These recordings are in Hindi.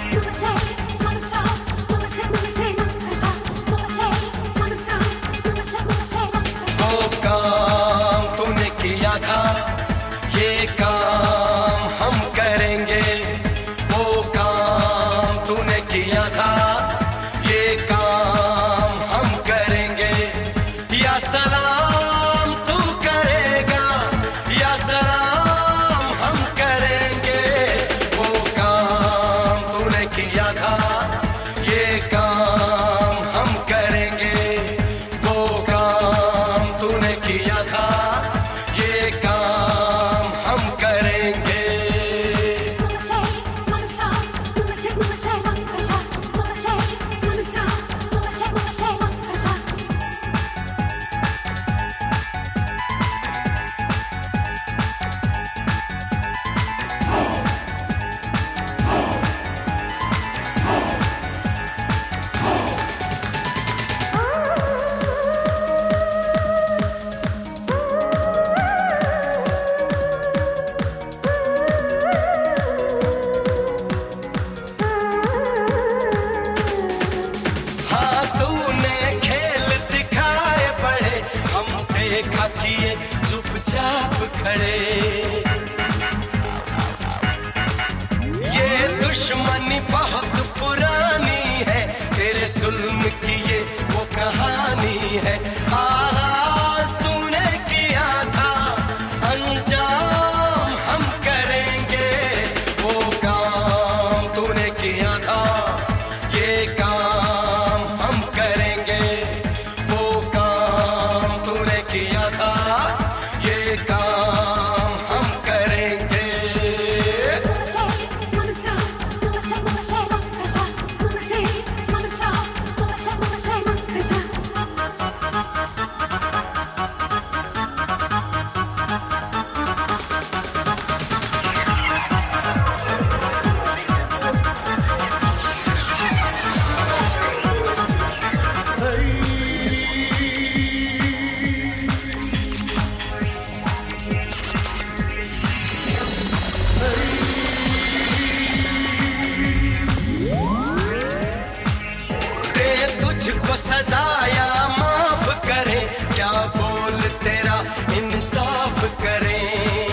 काम तूने किया था, ये काम हम करेंगे। वो काम तूने किया था, ये काम हम करेंगे। या सलाम तू करेगा, या सलाम हम करेंगे। वो काम तूने किया था, ये काम हम करेंगे। वो काम तूने किया था, ये काम हम करेंगे। देखा किए चुपचाप खड़े, ये दुश्मनी बहुत पुरानी है। तेरे जुल्म की ये वो कहानी है। आगाज तूने किया था, अंजाम हम करेंगे। वो काम तूने किया था, ये काम हम करेंगे। वो काम तूने किया था, ये काम हम करेंगे। तुझको सजाया माफ करें, क्या बोल तेरा इंसाफ करें।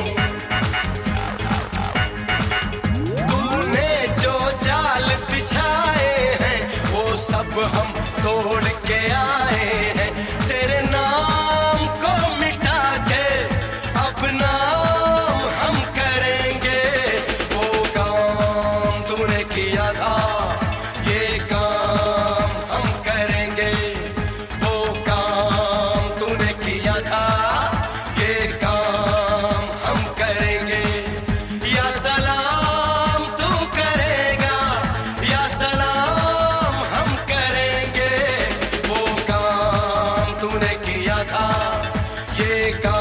तूने जो जाल बिछाए हैं, वो सब हम तोड़ के आए हैं। तेरे नाम को मिटा के अब नाम हम करेंगे। वो काम तूने किया था, ये काम हम करेंगे। वो काम तूने किया था, ये काम हम करेंगे। या सलाम तू करेगा, या सलाम हम करेंगे। वो काम तूने किया था, ये काम